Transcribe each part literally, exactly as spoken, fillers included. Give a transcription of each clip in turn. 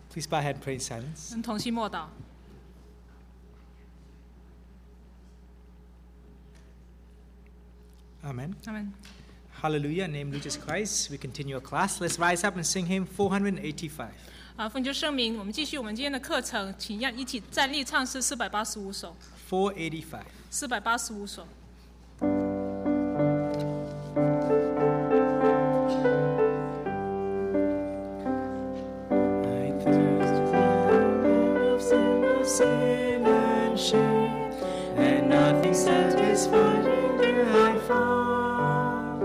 Please bow your head and pray in silence. 我们同心默祷。 Amen. 阿们。 Hallelujah. In the name of Jesus Christ. We continue our class. Let's rise up and sing hymn four eighty-five. 啊，奉救圣名，我们继续我们今天的课程，请让一起站立唱诗四百八十五首。 four eighty-five. 四百八十五首。 Sin and shame, and nothing satisfying there I found.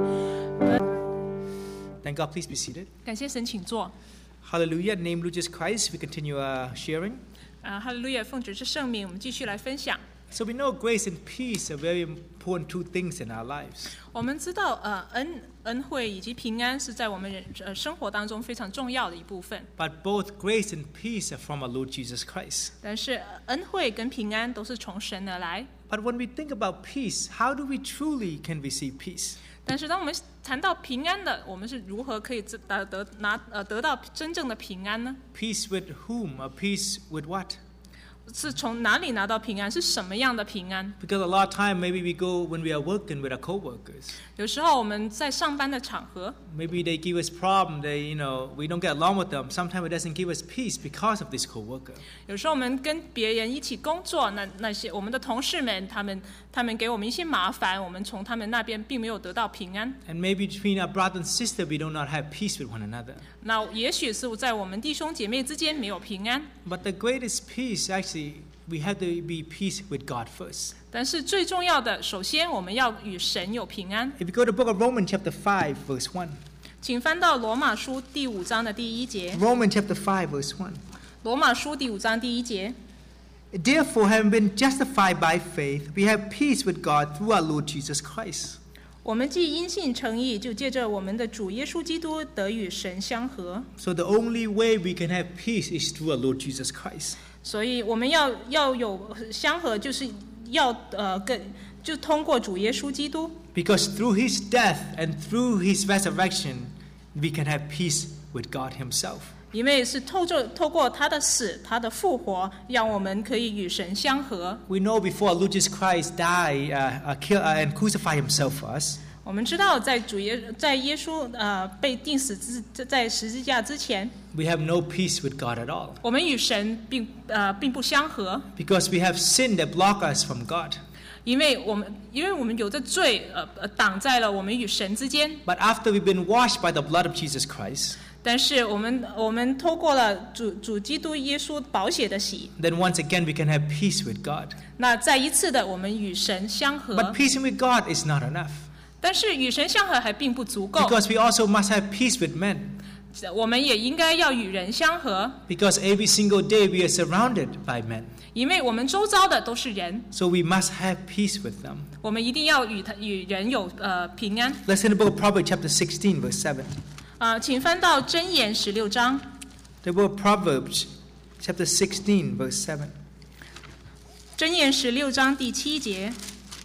Thank God. Please be seated. 感谢神，请坐。 Hallelujah. In the name of Jesus Christ, we continue our sharing. 啊，哈利路亚，奉主之圣名，我们继续来分享。 So we know grace and peace are very important two things in our lives. 我们知道，呃，恩恩惠以及平安是在我们人呃生活当中非常重要的一部分。 But both grace and peace are from our Lord Jesus Christ. 但是呃恩惠跟平安都是从神而来。 But when we think about peace, how do we truly can receive peace? 但是当我们谈到平安的，我们是如何可以得得拿呃得到真正的平安呢？ Peace with whom? Or peace with what? 是从哪里拿到平安？是什么样的平安？ Because a lot of time maybe we go when we are working with our co-workers. 有时候我们在上班的场合， Maybe they give us problem. They, you know, we don't get along with them. Sometimes it doesn't give us peace because of this co-worker. 有时候我们跟别人一起工作，那那些我们的同事们，他们他们给我们一些麻烦，我们从他们那边并没有得到平安。 And maybe between our brother and sister, we do not have peace with one another. 那也许是在我们弟兄姐妹之间没有平安。 But the greatest peace, actually, we have to be peace with God first. 但是最重要的，首先我们要与神有平安。 If you go to the book of Romans chapter five, verse one. 请翻到罗马书第五章的第一节。 Romans chapter five, verse one. 罗马书第五章第一节。 Therefore, having been justified by faith, we have peace with God through our Lord Jesus Christ. 我们既因信称义，就借着我们的主耶稣基督得与神相合。 So the only way we can have peace is through our Lord Jesus Christ. 所以我们要要有相合，就是要呃跟就通过主耶稣基督。 Because through his death and through his resurrection, we can have peace with God himself. 因为是透过透过他的死，他的复活，让我们可以与神相合。 We know before our Lord Jesus Christ died uh, uh, kill, uh, and crucified himself for us, 我们知道，在主耶在耶稣呃被钉死之在十字架之前， we have no peace with God at all. 我们与神并呃并不相合， Because we have sin that block us from God. 因为我们因为我们有着罪呃呃挡在了我们与神之间。 But after we've been washed by the blood of Jesus Christ, 但是我们我们透过了主主基督耶稣宝血的洗， then once again we can have peace with God. 那再一次的我们与神相合。 But peace with God is not enough. 但是与神相合还并不足够， Because we also must have peace with men. 我们也应该要与人相合， Because every single day we are surrounded by men. 因为我们周遭的都是人， So we must have peace with them. 我们一定要与他与人有呃平安。 Let's in the book of Proverbs chapter sixteen, verse seven. 啊、请翻到箴言十六章， The book of Proverbs chapter sixteen, verse seven. 箴言十六章第七节。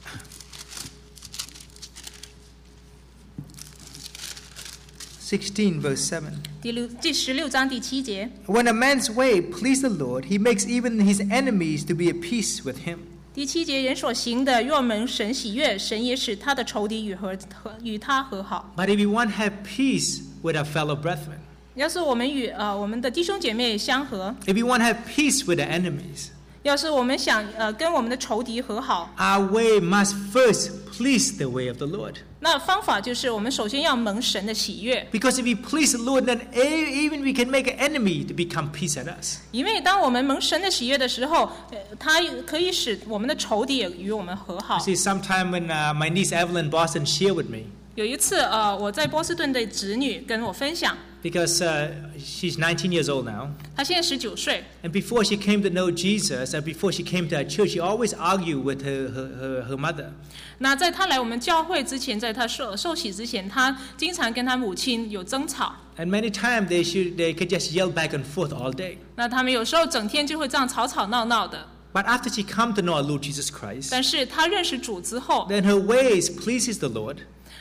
sixteen, verse seven. 第六第十六章第七节， When a man's way please the Lord, he makes even his enemies to be at peace with him. 第七节，人所行的若蒙神喜悦，神也使他的仇敌与和和与他和好。 But if we want to have peace with our fellow brethren, 要是我们与呃我们的弟兄姐妹相合， if we want to have peace with our enemies, 要是我们想呃跟我们的仇敌和好， our way must first please the way of the Lord. 那方法就是我们首先要蒙神的喜悦， Because if we please the Lord, then e- even we can make an enemy to become peace at us. 因为当我们蒙神的喜悦的时候，呃他可以使我们的仇敌也与我们和好 You。see, sometime when uh, my niece Evelyn in Boston shared with me, 有一次，呃，我在波士顿的侄女跟我分享， because uh, she's nineteen years old now, 她现在十九岁， and before she came to know Jesus, and before she came to our church, she always argued with her, her, her, her mother. 那在她来我们教会之前，在她受受洗之前，她经常跟她母亲有争吵。 And many times they, should, they could just yell back and forth all day. 那他们有时候整天就会这样吵吵闹闹的。 But after she come to know our Lord Jesus Christ, 但是她认识主之后， then her ways pleases the Lord.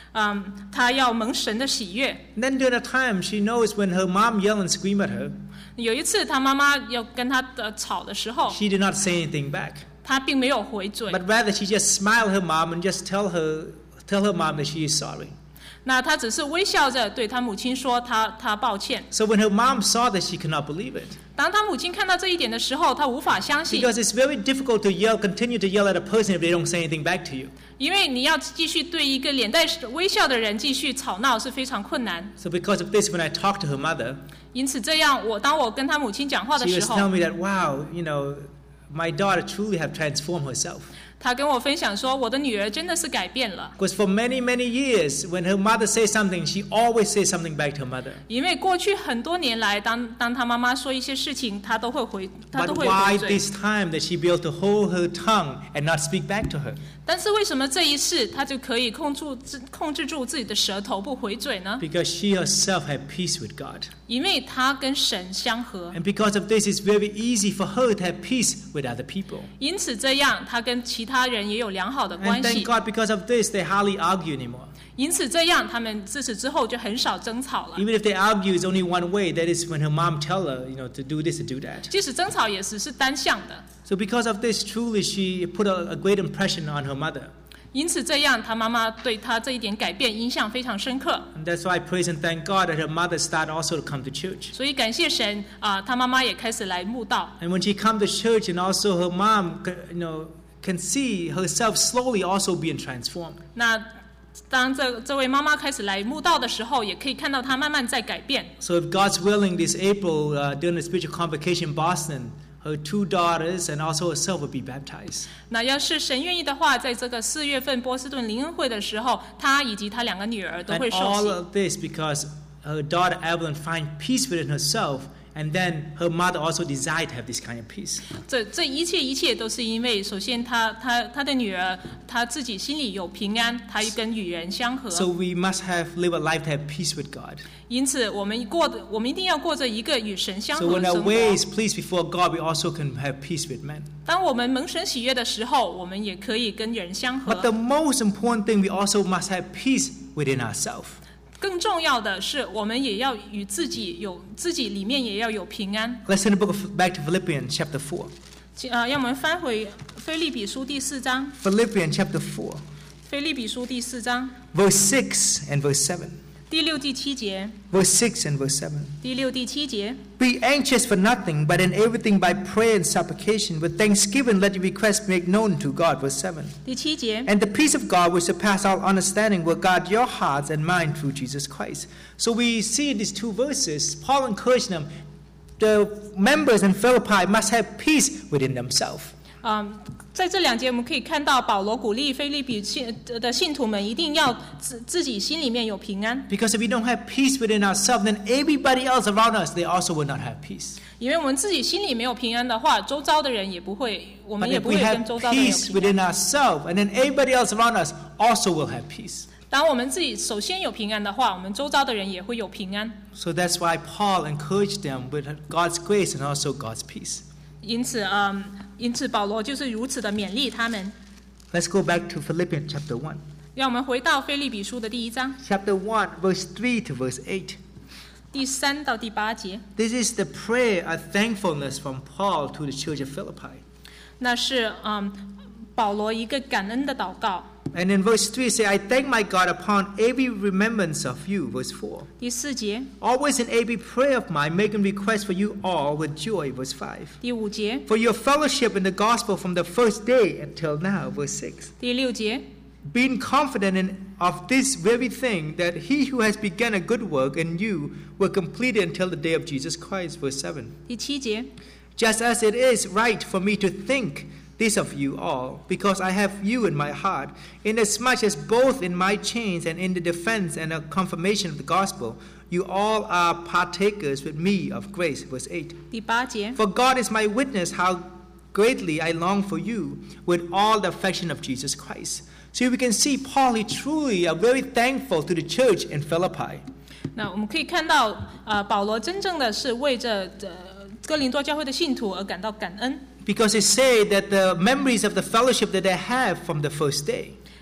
嗯，她要蒙神的喜悦。 And then during that time, she knows when her mom yell and scream at her, 有一次，她妈妈要跟她的吵的时候， she did not say anything back. 她并没有回嘴， But rather, she just smiled at her mom and just tell her, tell her mom that she is sorry. 那她只是微笑着对她母亲说她她抱歉。 So when her mom saw that, she could not believe it. 当她母亲看到这一点的时候，她无法相信， Because it's very difficult to yell, continue to yell at a person if they don't say anything back to you. 因为你要继续对一个脸带微笑的人继续吵闹是非常困难。 So because of this, when I talked to her mother, 因此，这样我当我跟她母亲讲话的 she 时 was 候， telling me that, wow, you know, my daughter truly have transformed herself. 她跟我分享说，我的女儿真的是改变了。 Because for many, many years, when her mother says something, she always says something back to her mother. 因为过去很多年来，当当她妈妈说一些事情，她都会回，她都 But 会 why 回嘴。 this time that she be able to hold her tongue and not speak back to her? 但是为什么这一次她就可以控制自控制住自己的舌头不回嘴呢？ Because she herself had peace with God. 因为她跟神相合， And because of this, it's very easy for her to have peace with other people. 因此这样她跟其他人也有良好的关 And thank 系。 God, because of this, they hardly argue anymore. 因此这样他们自此之后就很少争吵了。 Even if they argue, it's only one way. That is when her mom tell her, you know, to do this, to do that. 即使争吵也只是单向的。 So because of this, truly, she put a, a great impression on her mother. 因此这样她妈妈对她这一点改变印象非常深刻。 And that's why I praise and thank God that her mother started also to come to church. 所以感谢神啊，她妈妈也开始来慕道。 And when she come to church, and also her mom, you know, can see herself slowly also being transformed. 那当这这位妈妈开始来慕道的时候，也可以看到她慢慢在改变。 So if God's willing, this April, uh, during the spiritual convocation in Boston, her two daughters and also herself will be baptized. 那要是神愿意的话，在这个四月份波士顿灵恩会的时候，她以及她两个女儿都 And 会受 all 洗。 of this because her daughter Evelyn find peace within herself, and then her mother also desired to have this kind of peace. 这这一切一切都是因为，首先她她她的女儿她自己心里有平安，她跟与人相合。 So we must have live a life to have peace with God. 因此，我们过的我们一定要过着一个与神相 So 合 when 的 our 生活。 ways please before God, we also can have peace with men. 当我们蒙神喜悦的时候，我们也可以跟人相合。 But the most important thing, we also must have peace within ourselves. 更重要的是，我们也要与自己有自己里面也要有平安。 Let's turn the book of, back to Philippians chapter four. 啊，让我们翻回腓立比书第四章， Philippians chapter four, 腓立比书第四章 verse six and verse seven. 第六第七节， Verse six and verse seven. 第六第七节。 Be anxious for nothing, but in everything by prayer and supplication, with thanksgiving let your requests make known to God. Verse seven. 第七节， And the peace of God, which surpasses all understanding, will guard your hearts and mind through Jesus Christ. So we see in these two verses, Paul encouraged them, the members in Philippi must have peace within themselves. 嗯，在这两节我们可以看到，保罗鼓励腓立比信的信徒们一定要自自己心里面有平安， Because if we don't have peace within ourselves, then everybody else around us, they also will not have peace. 因为我们自己心里没有平安的话，周遭的人也不会，我 But 们也 if 不 we 会跟 have 周遭的人有 peace 平安。 within ourselves, and then everybody else around us also will have peace. 当我们自己首先有平安的话，我们周遭的人也会有平安。 So that's why Paul encouraged them with God's grace and also God's peace. 因此，嗯，因此保罗就是如此的勉励他们。 Let's go back to Philippians chapter one. 让我们回到腓立比书的第一章 Chapter one, verse three to verse eight. 第三到第八节， This is the prayer of thankfulness from Paul to the church of Philippi. 那是嗯保罗一个感恩的祷告。 And in verse three, say, I thank my God upon every remembrance of you. Verse four. 第四节， Always in every prayer of mine, making request for you all with joy. Verse five. 第五节， For your fellowship in the gospel from the first day until now. Verse six. 第六节， Being confident in, of this very thing, that he who has begun a good work in you will complete it until the day of Jesus Christ. Verse seven. 第七节， Just as it is right for me to think this of you all, because I have you in my heart, inasmuch as both in my chains and in the defense and the confirmation of the gospel, you all are partakers with me of grace. Verse eight. 第八节， For God is my witness how greatly I long for you with all the affection of Jesus Christ. So we can see Paul, he truly are very thankful to the church in Philippi. 那我们可以看到，呃，保罗真正的是为着呃哥林多教会的信徒而感到感恩， Because it said that the memories of the fellowship that they have from the first day.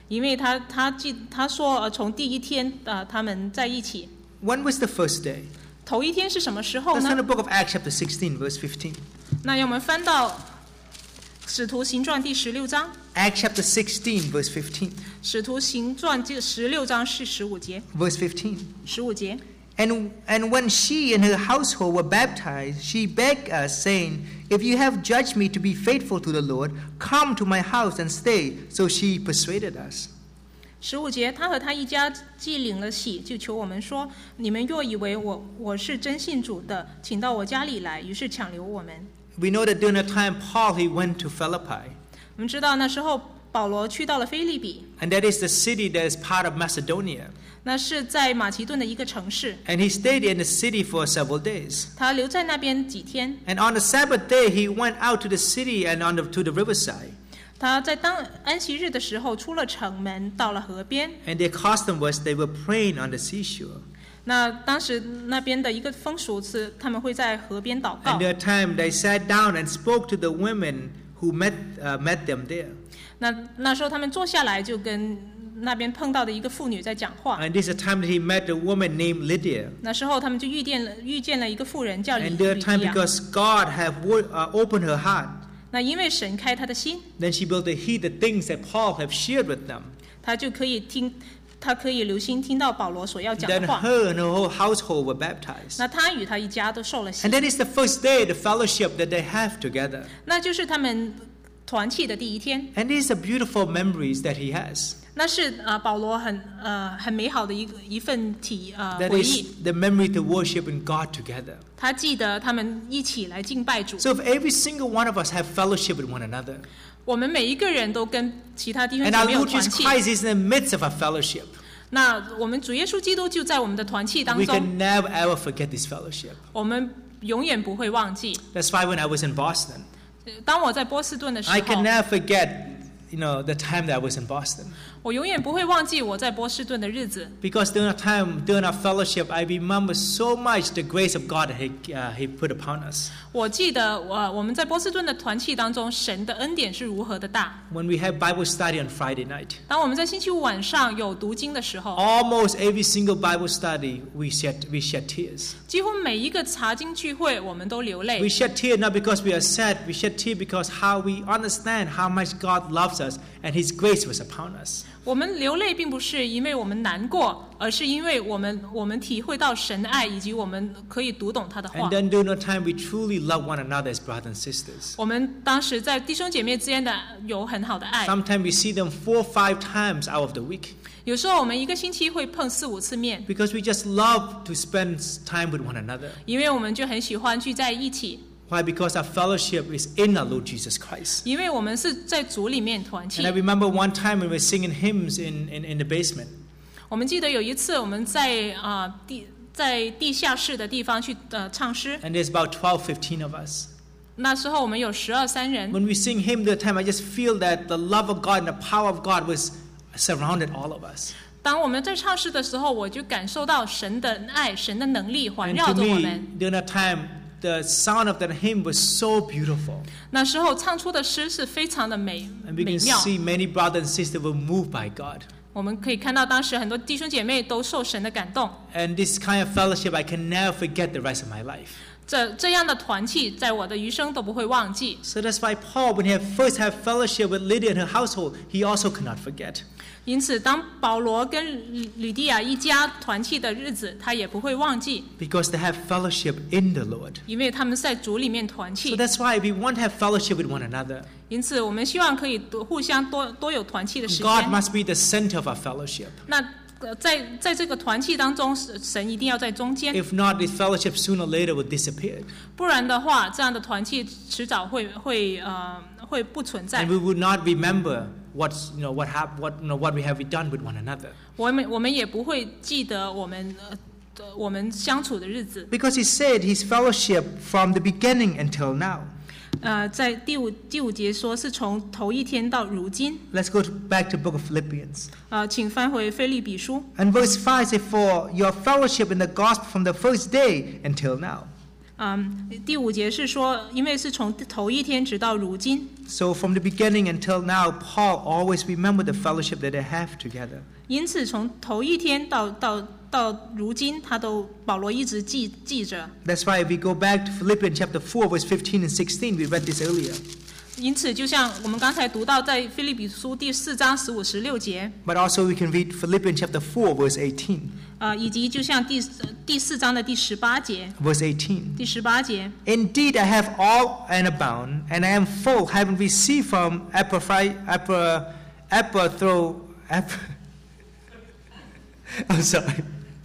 因为他他记他说呃从第一天呃他们在一起。 When was the first day? 头一天是什么时候 That's 呢 in the book of Acts chapter sixteen, verse fifteen. 那让我们翻到使徒行传第十六章。 Acts chapter sixteen, verse fifteen. 使徒行传这十六章是十五节。 Verse fifteen. 十五节。 And, and when she and her household were baptized, she begged us, saying, If you have judged me to be faithful to the Lord, come to my house and stay. So she persuaded us. 十五节，他和他一家既领了洗，就求我们说：你们若以为我我是真信主的，请到我家里来。于是强留我们。 We know that during the time Paul he went to Philippi. 我们知道那时候保罗去到了菲利比。 And that is the city that is part of Macedonia. 那是在马其顿的一个城市。 And he stayed in the city for several days. 他留在那边几天。 And on the Sabbath day, he went out to the city and on the, to the riverside. 他在当安息日的时候出了城门，到了河边。 And their custom was they were praying on the seashore. 那当时那边的一个风俗是，他们会在河边祷告。 And their time they sat down and spoke to the women who met uh, met them there. 那那时候他们坐下来，就跟那边碰到的一个妇女在讲话。 And this is the time that he met a woman named Lydia. 那时候他们就遇见了遇见了一个妇人叫吕 And 吕 their 迪 time 亚。 because God had uh, opened her heart. 那因为神开他的心， Then she began to heed the things that Paul have shared with them. 他就可以听，他可以留心听到保罗所要讲 Then 的话。 her and her whole household were baptized. 那他与他一家都受了洗 And。that is the first day, the fellowship that they have together. 那就是他们团契的第一天。 And these are beautiful memories that he has. 那是呃保罗很呃很美好的一个一份体呃 That 回 is 忆。 the memory to worship in God together. 他记得他们一起来敬拜主。 So if every single one of us have fellowship with one another, 我们每一个人都跟其他弟兄 and 姐 our 妹有 Lord 团 Jesus 契。 Christ is in the midst of our fellowship, 那我们主耶稣基督就在我们的团契当 we 中， can never ever forget this fellowship. 我们永远不会忘记。 That's why when I was in Boston, 当我在波士顿的时 I can 候， never forget, you know, the time that I was in Boston. 我永远不会忘记我在波士顿的日子。 Because during our time, during our fellowship, I remember so much the grace of God that He, uh, he put upon us. 我记得我我们在波士顿的团契当中，神的恩典是如何的大。 When we had Bible study on Friday night, 当我们在星期五晚上有读经的时候， almost every single Bible study, we shed, we shed tears. 几乎每一个查经聚会，我们都流 We 泪。 shed tears not because we are sad, we shed tears because how we understand how much God loves us and His grace was upon us. 我们流泪并不是因为我们难过，而是因为我们我们体会到神的爱，以及我们可以读懂他的话 And。then during the time, we truly love one another as brothers and sisters. 我们当时在弟兄姐妹之间的有很好的爱。 Sometimes we see them four or five times out of the week 有时候我们一个星期会碰四五次面， because we just love to spend time with one another. 因为我们就很喜欢聚在一起， Why? Because our fellowship is in our Lord Jesus Christ. 因为我们是在主里面团契 And I。remember one time when we were singing hymns in, in, in the basement. 我们记得有一次我们在啊、呃、地在地下室的地方去呃唱诗， And there's about twelve, fifteen of us. 那时候我们有十二三人。 When we sing hymn the time, I just feel that the love of God and the power of God was surrounded all of us. 当我们在唱诗的时候，我就感受到神的爱、神的能力环 And 绕 to 着我 me, 们。 during that time, the sound of that hymn was so beautiful. 那时候唱出的诗是非常的美 And we 美 can 妙。 see many brothers and sisters were moved by God. 我们可以看到当时很多弟兄姐妹都受神的感动。 And this kind of fellowship, I can never forget the rest of my life. 这这样的团契，在我的余生都不会忘记。 So that's why Paul, when he had first had fellowship with Lydia and her household, he also could not forget. 因此，当保罗跟吕吕底亚一家团契的日子，他也不会忘记， Because they have fellowship in the Lord. 因为他们在主里面团 So 契。 that's why we want to have fellowship with one another. 因此，我们希望可以多互相多多有团契的时 God 间。 must be the center of our fellowship. 那呃，在在这个团契当中，神一定要在中间， If not, this fellowship sooner or later will disappear. 不然的话，这样的团契迟早会会呃会不存在 And。we would not remember what's, you know, what, hap- what, you know, what we have done with one another. 我们我们也不会记得我们呃呃我们相处的日子。 Because he said his fellowship from the beginning until now. 呃，在第五第五节说是从头一天到如今。 Let's go to, back to the book of Philippians. 呃，请翻回腓立比书。 And verse five says, For your fellowship in the gospel from the first day until now. 嗯，第五节是说，因为是从头一天直到如今， So from the beginning until now, Paul always remembered the fellowship that they have together. 因此从头一天到到到如今，他都保罗一直记记着。 That's why if we go back to Philippians chapter four, verse fifteen and sixteen, we read this earlier. 因此，就像我们刚才读到，在腓立比书第四章十五、十六节， But also we can read Philippians chapter four, verse eighteen. 呃，以及就像第第四章的第十八节， Verse eighteen. 第十八节， Indeed, I have all and abound, and I am full, having received from Epaphroditus, Epaphr- Epaphro- Ep- I'm sorry,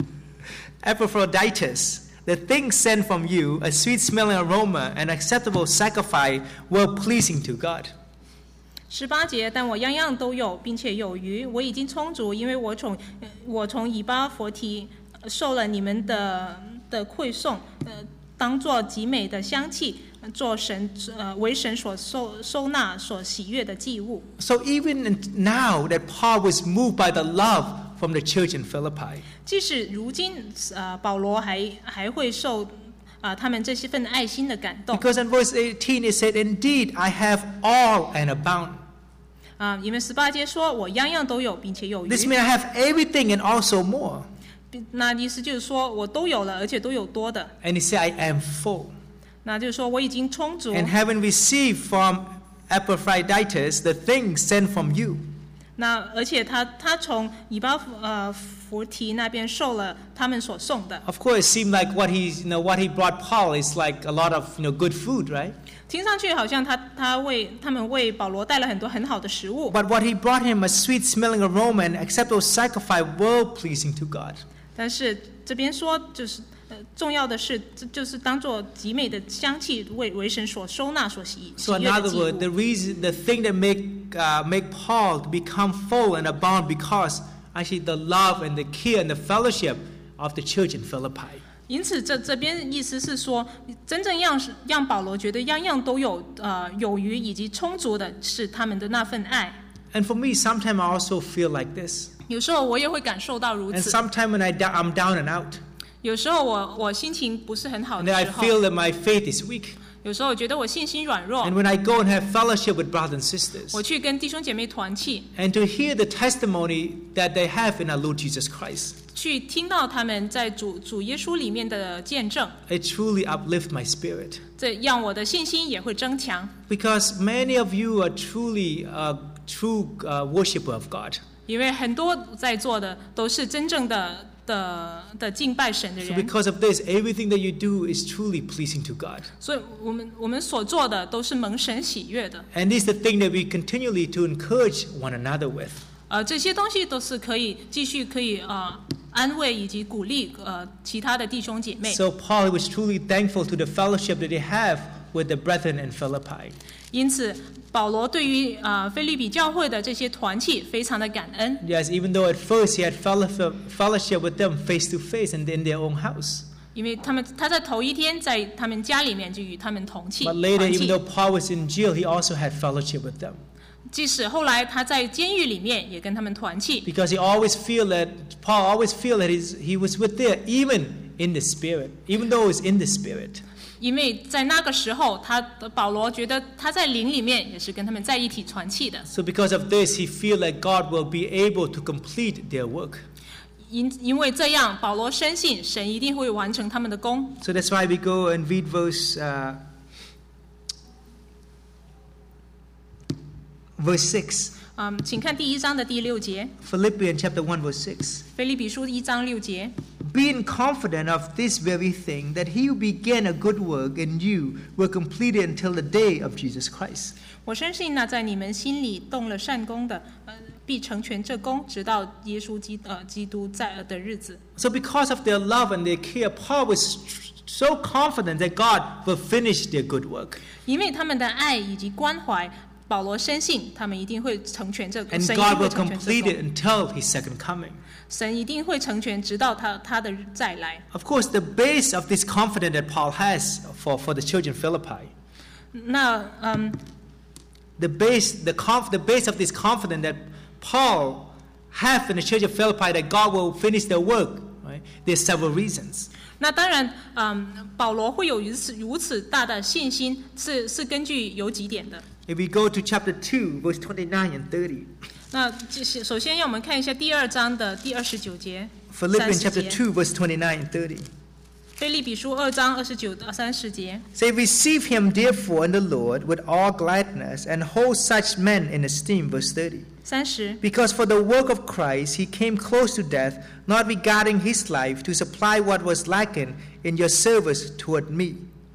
Epaphroditus, the things sent from you, a sweet-smelling aroma, an acceptable sacrifice, well pleasing to God. 十八节，但我样样都有，并且有余，我已经充足，因为我从呃我从以巴弗提呃受了你们的的馈送，呃，当作极美的香气，呃做神呃为神所收收纳、所喜悦的祭物。 So even now that Paul was moved by the love from the church in Philippi, 即使如今，呃，保罗还还会受啊、呃、他们这些份爱心的感动 because in verse eighteen it said, Indeed, I have all and abound. 啊、因为十八节说我样样都有，并且有余。 This means I have everything and also more. 那意思就是说我都有了，而且都有多的。 And he said, I am full. 那就是说我已经充足。 And having received from Epaphroditus the things sent from you. 那而且他他从以巴弗呃弗提那边受了他们所送的， Of course, it seemed like what he, you know, what he brought Paul is like a lot of, you know, good food, right? 听上去好像他他为他们为保罗带了很多很好的食物， But what he brought him a sweet-smelling aroma and acceptable sacrifice, well-pleasing to God. 但是这边说就是呃重要的是，这就是当做极美的香气，为为神所收纳、所喜喜 So in 悦的 other 祭 words, the 物。 reason, the thing that make uh, make Paul to become full and abound because actually the love and the care and the fellowship of the church in Philippi. 因此这这边意思是说，真正让让保罗觉得样样都有呃有余以及充足的是他们的那份爱。 And for me, sometimes I also feel like this. 有时候我也会感受到如 And 此。 sometimes when I da- I'm down and out, 有时候我我心情不是很好 and 的 then I 时候， feel that my faith is weak. 有时候我觉得我信心软弱 And，when I go and have fellowship with brothers and sisters, 我去跟弟兄姐妹团契， and to hear the testimony that they have in our Lord Jesus Christ, 去听到他们在主主耶稣里面的见证， it truly uplifts my spirit. 这让我的信心也会增强。 Because many of you are truly a true uh, worshiper of God. 因为很多在座的都是真正的的的敬拜神的 So 人， because of this, everything that you do is truly pleasing to God. 所以我们我们所做的都是蒙神喜悦的。 And this is the thing that we continually to encourage one another with. 呃，这些东西都是可以继续可以呃安慰以及鼓励呃其他的弟兄姐妹。 So Paul was truly thankful to the fellowship that they have with the brethren in Philippi. 因此，保罗对于呃腓立比教会的这些团契非常的感恩。 Yes, even though at first he had fellowship, fellowship with them face to face and in their own house. 因为他们他在头一天在他们家里面就与他们同契 But later, 团 even 契 though Paul was in jail, he also had fellowship with them. 即使后来他在监狱里面也跟他们团契， Because he always feel that, Paul always feel that he's, he was with there, even in the spirit, even though it was in the spirit. 因为在那个时候，他保罗觉得他在灵里面也是跟他们在一起团契的。 So because of this, he feel like God will be able to complete their work. 因因为这样，保罗深信神一定会完成他们的工。 So that's why we go and read verse uh, verse six. 嗯，请看第一章的第六节， Philippians chapter one verse six. 腓立比书一章六节。 Being confident of this very thing, that he who began a good work in you will complete it until the day of Jesus Christ. 我深信那在你们心里动了善功的，呃，必成全这功，直到耶稣基呃基督在的日子。 So because of their love and their care, Paul was so confident that God will finish their good work. 因为他们的爱以及关怀，保罗深信他们一定会成全这个， And 神一定 God 会 will 成全 complete 这 it 功， until his second coming. 神一定会成全，直到他他的再来。 Of course, the base of this confidence that Paul has for, for the church in Philippi, 那嗯， the base, the, conf, the base of this confidence that Paul have in the church of Philippi that God will finish their work, right? There's several reasons. 那当然，嗯，保罗会有如此如此大的信心，是是根据有几点的。 If we go to chapter two, verse twenty-nine and thirty. 那首先让我们看一下第二章的第二十九节。 Philippians chapter two, verse twenty-nine and thirty. 腓立比书二章二十九到三十节。 Say, receive him therefore in the Lord with all gladness, and hold such men in esteem. Verse thirty. 三十。 Because for the work of Christ he came close to death, not regarding his life, to supply what was lacking in your service toward me.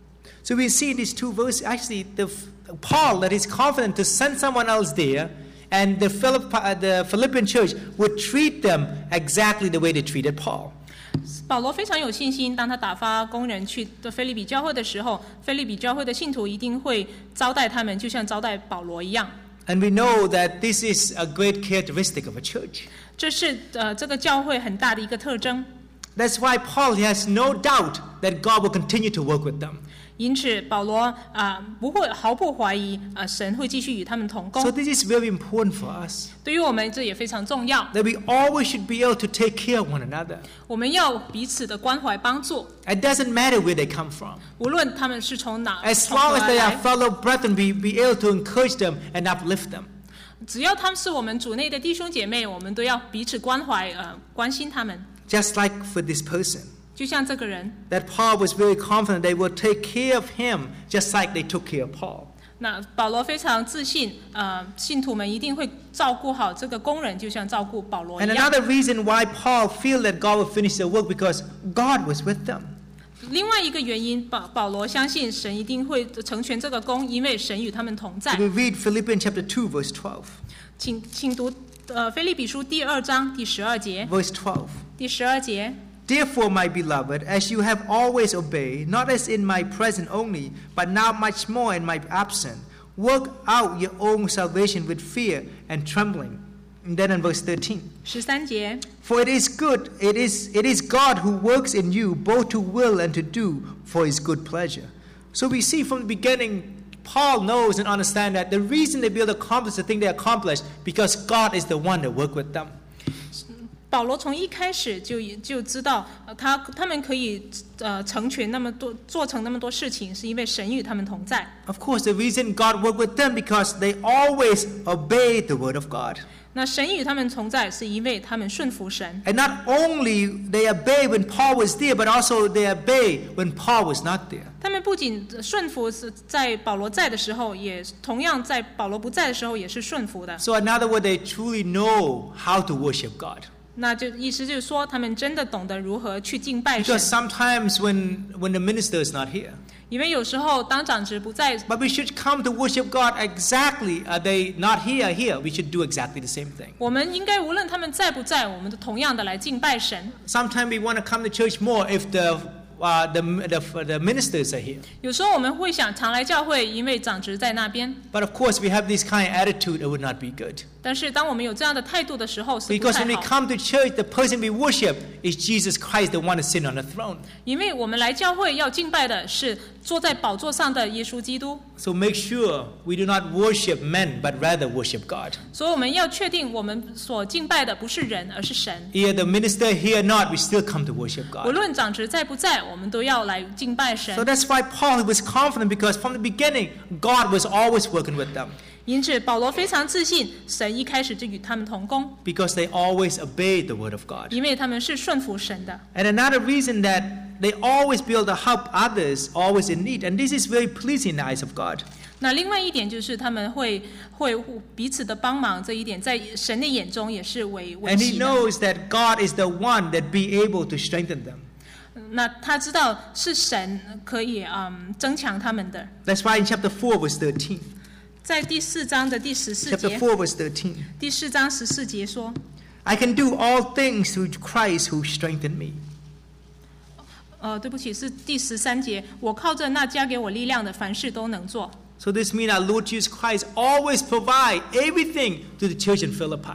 So we see in these two verses, actually, the Paul that is confident to send someone else there, and the, Philipp, uh, the Philippian church would treat them exactly the way they treated Paul. 保罗非常有信心，当他打发工人去腓立比教会的时候，腓立比教会的信徒一定会招待他们，就像招待保罗一样。 And we know that this is a great characteristic of a church. 这是呃这个教会很大的一个特征。 That's why Paul has no doubt that God will continue to work with them. 因此，保罗啊、呃、不会毫不怀疑啊、呃、神会继续与他们同工。 So this is very important for us. 对于我们这也非常重要。 That we always should be able to take care of one another. 我们要彼此的关怀帮助。 It doesn't matter where they come from. 无论他们是从哪， As long as they are fellow brethren, we be able to encourage them and uplift them. 只要他们是我们主内的弟兄姐妹，我们都要彼此关怀，呃，关心他们。 Just like for this person. 就像这个人。 That Paul was very confident they would take care of him, just like they took care of Paul. 那保罗非常自信，呃，信徒们一定会照顾好这个工人，就像照顾保罗一 And 样。 another reason why Paul feel that God will finish the work because God was with them. 另外一个原因，保保罗相信神一定会成全这个工，因为神与他们同在。 So we read Philippians chapter two, verse twelve. 请请读呃腓立比书第二章第十二节。 Verse twelve. 第十二节。 Therefore, my beloved, as you have always obeyed, not as in my presence only, but now much more in my absence, work out your own salvation with fear and trembling. And then in verse thirteen. 十三节。 For it is good, it is, it is God who works in you both to will and to do for his good pleasure. So we see from the beginning, Paul knows and understands that the reason they be able to accomplish the thing they accomplished, because God is the one that worked with them. 保罗从一开始就就知道，呃、他他们可以呃成全那么多，做成那么多事情，是因为神与他们同在。 Of course, the reason God worked with them because they always obeyed the word of God. 那神与他们同在，是因为他们顺服神。 And not only they obeyed when Paul was there, but also they obeyed when Paul was not there. 他们不仅顺服是在保罗在的时候，也同样在保罗不在的时候也是顺服的。 So in other words, they truly know how to worship God. 那就意思就是说，他们真的懂得如何去敬拜神。 Because sometimes when when the minister is not here. 因为有时候当长职不在 But we should come to worship God exactly. Are they not here? Here, we should do exactly the same thing. 我们应该无论他们在不在，我们都同样的来敬拜神。 Sometimes we want to come to church more if the uh, the, the the ministers are here. 有时候我们会想常来教会，因为长职在那边。 But of course, we have this kind of attitude. It would not be good. 但是当我们有这样的态度的时候，是不 Because 太 when we 好。 come to church, the person we worship is Jesus Christ, the one that sits on the throne. 因为我们来教会要敬拜的是坐在宝座上的耶稣基督， So make sure we do not worship men, but rather worship God. 所以我们要确定我们所敬拜的不是人，而是神。 Here, the minister here or not, we still come to worship 无 God. 论长职在不在，我们都要来敬拜神 So。that's why Paul was confident because from the beginning, God was always working with them 因此，保罗非常自信，神一开始就与他们同工， because they always obeyed the word of God. 因为他们是顺服神的。 And another reason that they always be able to help others, always in need. And this is very pleasing in the eyes of God. 那另外一点就是他们会会彼此的帮忙，这一点在神的眼中也是为为 And he 喜的。 knows that God is the one that be able to strengthen them. 那他知道是神可以嗯增强他们的。 That's why in chapter four, verse thirteen. 在第四章的第十四 Chapter 节， four, verse thirteen. 第四章十四节说 I can do all things through Christ who strengthened me.：“ 呃，对不起，是第十三节，我靠着那加给我力量的，凡事都能做。” So this means our Lord Jesus Christ always provide everything to the church in Philippi.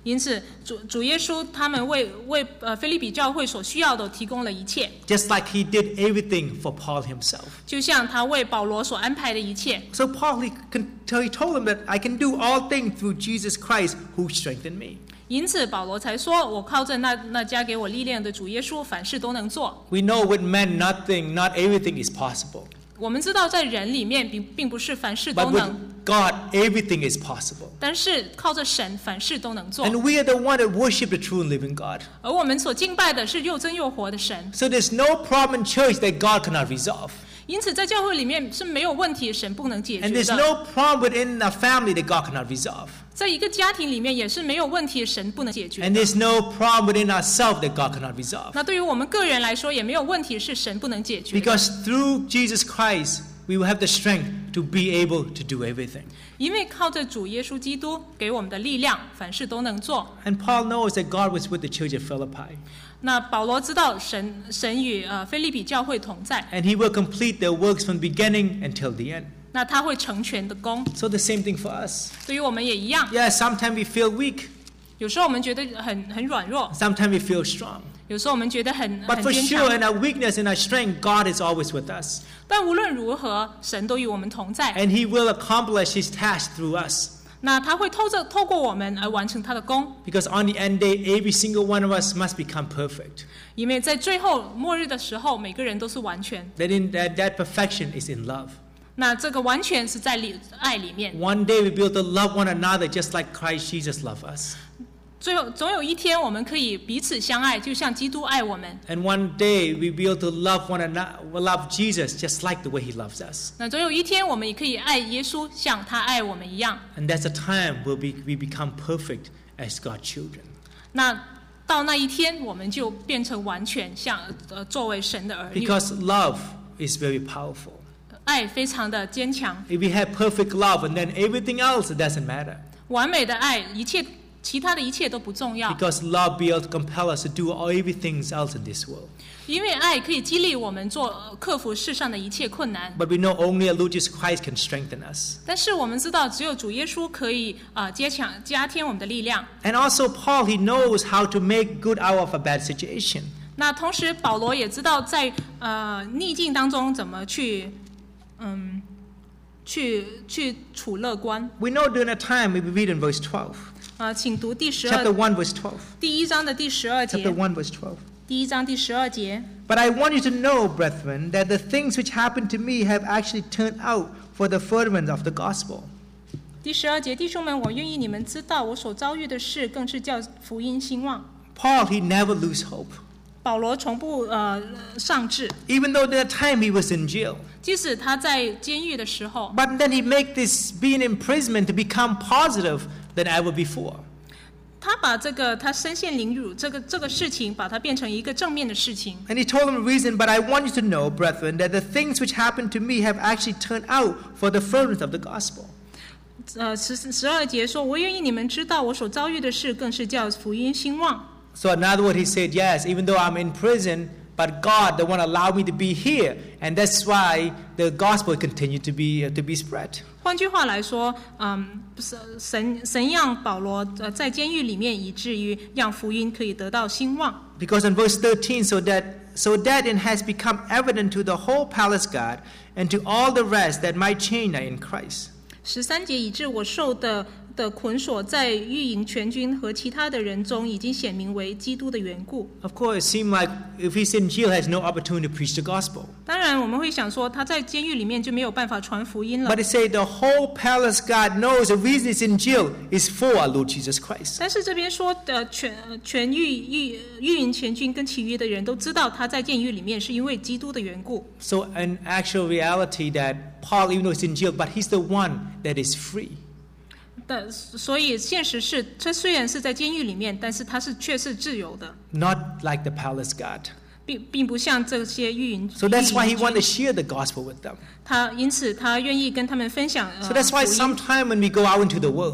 因此主主耶稣他们为为呃腓立比教会所需要的提供了一切， just like he did everything for Paul himself. 就像他为保罗所安排的一切。 So Paul, he, he told him that I can do all things through Jesus Christ who strengthened me. 因此保罗才说，我靠着那那加给我力量的主耶稣，凡事都能做。 We know with men nothing, not everything is possible. 我们知道在人里面并并不是凡事 But 都 with 能， God, everything is possible. 但是靠着神凡事都能做。 And we are the one that worship the true and living God. 而我们所敬拜的是又真又活的神， So there's no problem in church that God cannot resolve. 因此在教会里面是没有问题神不能解 And 决 there's 的。 no problem within a family that God cannot resolve. 在一个家庭里面也是没有问题神不能解决 And 的。 there's no problem within ourselves that God cannot resolve. 那对于我们个人来说也没有问题是神不能解决的， Because through Jesus Christ, we will have the strength to be able to do everything. 因为靠着主耶稣基督给我们的力量，凡事都能做。 And Paul knows that God was with the church at Philippi. 那保罗知道神神与呃腓立比教会同在， And he will complete their works from the beginning until the end. 那他会成全的功。 So the same thing for us. 对于我们也一样， Yeah, sometimes we feel weak. 有时候我们觉得很很软弱， Sometimes we feel strong. 有时候我们觉得很 But 很 for 坚 sure, 强。 in our weakness and our strength, God is always with us. 但无论如何，神都与我们同在。 And he will accomplish his task through us. 那他会透着透过我们而完成他的功， Because on the end day, every single one of us must become perfect. 因为在最后末日的时候，每个人都是完全。 That, in, that, that perfection is in love. 那这个完全是在里爱里面。 One day we be able to love one another just like Christ Jesus loved us. 最后总有一天，我们可以彼此相爱，就像基督爱我们。 And one day we be able to love one another, love Jesus just like the way he loves us. 那总有一天，我们也可以爱耶稣，像他爱我们一样。 And that's the time where we, we become perfect as God's children. 那到那一天，我们就变成完全像呃作为神的儿女。 Because love is very powerful. 爱非常的坚强， If we have perfect love and then everything else, it doesn't matter. 完美的爱，一切其他的一切都不重要。 Because love be able to compel us to do all everything else in this world. 因为爱可以激励我们做呃克服世上的一切困难。 But we know only a Lord Jesus Christ can strengthen us. 但是我们知道，只有主耶稣可以啊、呃、加强加添我们的力量。 And also Paul, he knows how to make good out of a bad situation. 那同时，保罗也知道在呃逆境当中怎么去嗯去去处乐观。 We know during that time, we read in verse twelve. 呃，请读第十 Chapter 二 one, verse twelve. 第一章的第十二 Chapter 节。 one, verse twelve. 第一章第十二节。 But I want you to know, brethren, that the things which happened to me have actually turned out for the furtherance of the gospel. 第十二节，弟兄们，我愿意你们知道，我所遭遇的事，更是叫福音兴旺。 Paul, he never lose hope. 保罗从不呃丧志， Even though at that time he was in jail. 即使他在监狱的时候， But then he make this being in prison to become positive than ever before. 他把这个他身陷囹圄这个这个事情，把它变成一个正面的事情。 And he told them a reason, but I want you to know, brethren, that the things which happened to me have actually turned out for the furtherance of the gospel. 呃，十十二节说：“我愿意你们知道，我所遭遇的事，更是叫福音兴旺。” So in other words, he said, yes, even though I'm in prison, but God, the one allowed me to be here. And that's why the gospel continued to be, uh, to be spread. 换句话来说，嗯，神神神让保罗呃在监狱里面，以至于让福音可以得到兴旺。 Because in verse thirteen, so that, so that it has become evident to the whole palace guard and to all the rest that my chains are in Christ. 十三节，以致我受的的捆锁，在御营全军和其他的人中，已经显明为基督的缘故。 Of course, it seemed like if he's in jail, he has no opportunity to preach the gospel. 当然，我们会想说，他在监狱里面就没有办法传福音了 But。it says the whole palace guard knows the reason he's in jail is for our Lord Jesus Christ. 但是这边说的全全狱狱御营全军跟其余的人都知道，他在监狱里面是因为基督的缘故。 So in actual reality that Paul, even though he's in jail, but he's the one that is free. 的，所以现实是，他虽然是在监狱里面，但是他是却是自由的， Not like the palace guard. 并并不像这些御营。 So that's why he 御营 wanted to 军 share the gospel with them. 他因此他愿意跟他们分享。呃 So that's why 福音 sometime when we go out into the world,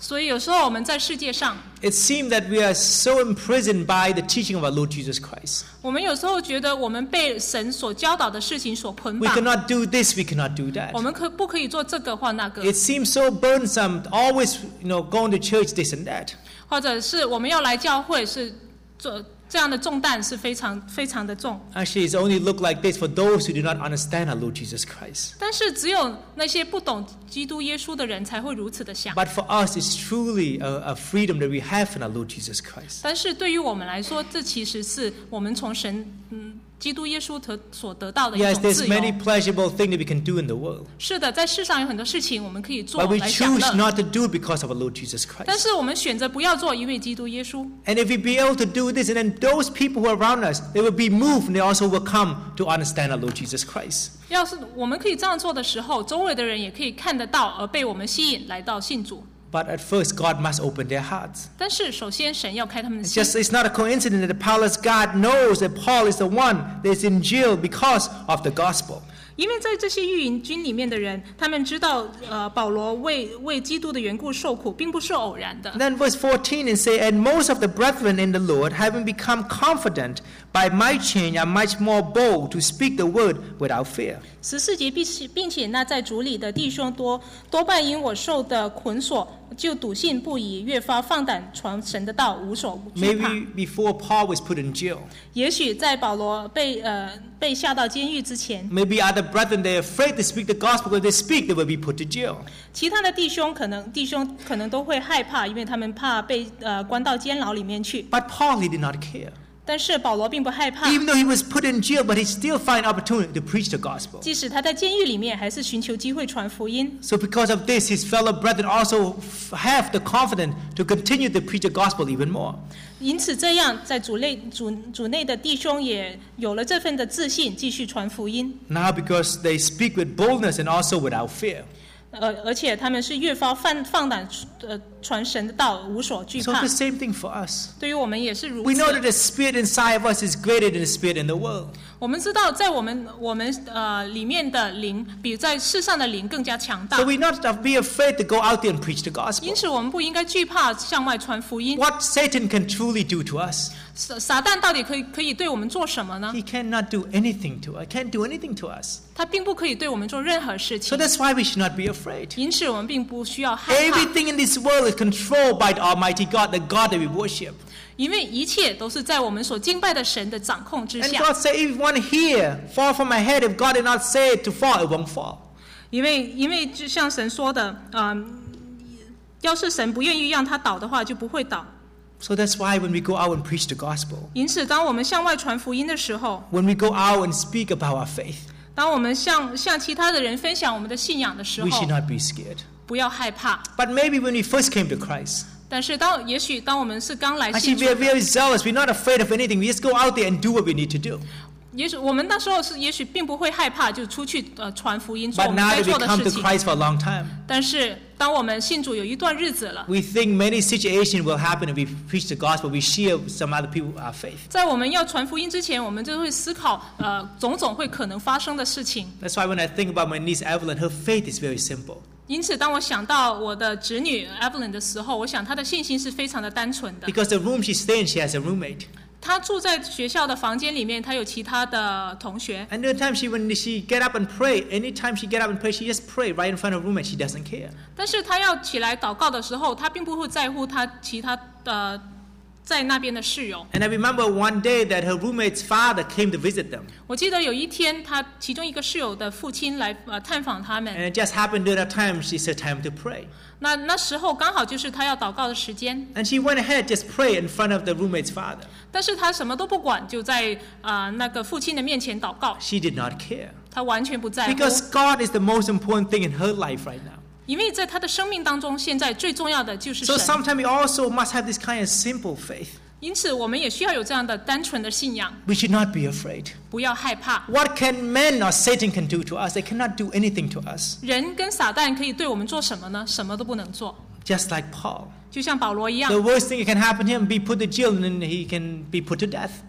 所以有时候我们在世界上， it seems that we are so imprisoned by the teaching of our Lord Jesus Christ. 我们有时候觉得我们被神所教导的事情所捆 We 绑， cannot do this, we cannot do 我 that. 们可不可以做这个或那个， It seems so burdensome, always, you know, going to church, this and that. 或者是我们要来教会是做这样的重担是非常非常的重。 Actually, it's only look like this for those who do not understand our Lord Jesus Christ. 但是只有那些不懂基督耶稣的人才会如此的想。 But for us, it's truly a, a freedom that we have in our Lord Jesus Christ. 但是对于我们来说，这其实是我们从神嗯基督耶稣得所得到的一 Yes, 种 there's 自由。 many pleasurable things that we can do in the world. 是的，在世上有很多事情我们可以做 But we 来享 choose 乐， not to do it because of our Lord Jesus 但 Christ. 是我们选择不要做，因为基督耶稣。 And if we be able to do this, and then those people who are around us, they will be moved and they also will come to understand our Lord Jesus Christ. 要是我们可以这样做的时候，周围的人也可以看得到，而被我们吸引来到信主。 But at first, God must open their hearts. 但是首先，神要开他们的 It's 心。 just it's not a coincidence that Paul's God knows that Paul is the one that's in jail because of the gospel. 因为在这些御营军里面的人，他们知道，呃，保罗为为基督的缘故受苦，并不是偶然的。 And then verse fourteen and say, and most of the brethren in the Lord, having become confident by my change, are much more bold to speak the word without fear. 十四节，并且并且那在主里的弟兄多多半因我受的捆锁，就笃信不疑，越发放胆传神的道，无所惧怕。 Maybe before Paul was put in jail, 也许在保罗被呃被下到监狱之前， maybe other brethren, they're afraid to speak the gospel. If they speak, they will be put to jail. 其他的弟兄可能弟兄可能都会害怕，因为他们怕被呃关到监牢里面去。 But Paul, he did not care. 但是保罗并不害怕， Even though he was put in jail, but he still find opportunity to preach the gospel. 即使他在监狱里面，还是寻求机会传福音。 So because of this, his fellow brethren also f- have the confidence to continue to preach the gospel even more. 因此，这样在主内主主内的弟兄也有了这份的自信，继续传福音。 Now because they speak with boldness and also without fear. 呃，而且他们是越发放放胆呃传神的道，无所惧 So 怕 the。same thing for us. 对于我们也是如 We know that 此。 the spirit inside of us is greater than the spirit in the world. 我们知道，在我们我们呃里面的灵，比在世上的灵更加强大 So。we not be afraid to go out there and preach the gospel. 因此，我们不应该惧怕向外传福音。 What Satan can truly do to us, 撒撒旦到底可以可以对我们做什么呢？ he cannot do anything to us. Can't do anything to us. 他并不可以对我们做任何事 So 情。 that's why we should not be afraid. 因此，我们并不需要害怕， Everything in this world is controlled by the Almighty God, the God that we worship. 因为一切都是在我们所敬拜的神的掌控之 And 下。 God said, if one here fall from my head, if God did not say it to fall, it won't fall. 因为因为就像神说的，嗯、要是神不愿意让他倒的话，就不会倒。 So that's why when we go out and preach the gospel, 因此，当我们向外传福音的时候， when we go out and speak about our faith, 当我们向向其他的人分享我们的信仰的时 we 候 should，not be scared. 不要害怕。 But maybe when we first came to Christ, 但是当也许当我们是刚来 actually 信主 we are very zealous. We're not afraid of anything. We just go out there and do what we need to do. 也许我们那时候是也许并不会害怕，就出去呃传福音，做 But 我们 now 该 that we 做的 come 事 to 情。 Christ for a long time, 但是当我们信主有一段日子了， we think many situations will happen if we preach the gospel. We share with some other people our faith. 在我们要传福音之前，我们就会思考呃种种会可能发生的事情。 That's why when I think about my niece Evelyn, her faith is very simple. 因此，当我想到我的侄女 Evelyn 的时候，我想她的信心是非常的单纯的。 Because the room she stays in, she has a roommate. 她住在学校的房间里面，她有其他的同学。 And the time she when she get up and pray, anytime she get up and pray, she just pray right in front of her roommate. She doesn't care. 但是她要起来祷告的时候，她并不会在乎她其他的在那边的室友。 And I remember one day that her roommate's father came to visit them. 我记得有一天，她其中一个室友的父亲来呃探访他们。 And it just happened during that time, she said time to pray. 那那时候刚好就是她要祷告的时间， And she went ahead, just pray in front of the roommate's father. 但是她什么都不管，就在啊、呃、那个父亲的面前祷告， She did not care. 她完全不在乎。 Because God is the most important thing in her life right now. 因为在她的生命当中，现在最重要的就是 So 神。 sometimes we also must have this kind of simple faith. 因此，我们也需要有这样的单纯的信仰， We should not be afraid. 不要害怕。 What can man or Satan can do to us? They cannot do anything to us. 人跟撒旦可以对我们做什么呢？什么都不能做。 Just like Paul. 就像保罗一样 The，worst thing that can happen to him be put to jail and then he can be put to death.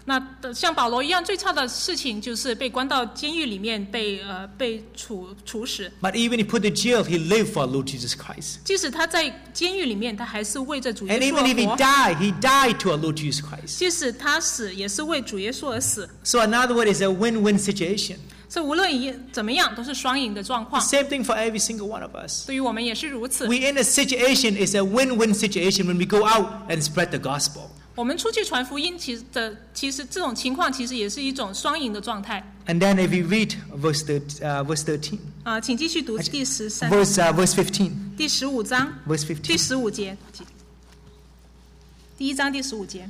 那像保罗一样，最差的事情就是被关到监狱里面，被呃被处处死。 But even he put to jail, he lived for Lord Jesus Christ. 即使他在监狱里面，他还是为着主耶 And 稣 even if he 而活。 died, he died to our Lord Jesus Christ. 即使他死，也是为主耶稣而死。 So another word is a win-win situation. 所以无论以怎么样，都是双赢的状 The 况。 same thing for every single one of us. 对于我们也是如此。 We in a situation is a win-win situation when we go out and spread the gospel. 我们出去传福音，其实的其实这种情况其实也是一种双赢的状态。 And then if we read verse thirteen, uh, verse thirteen, 啊、请继续读第十三、 verse uh, verse fifteen, 第十五章 verse 第 fifteen. 十五节，第一章第十五节。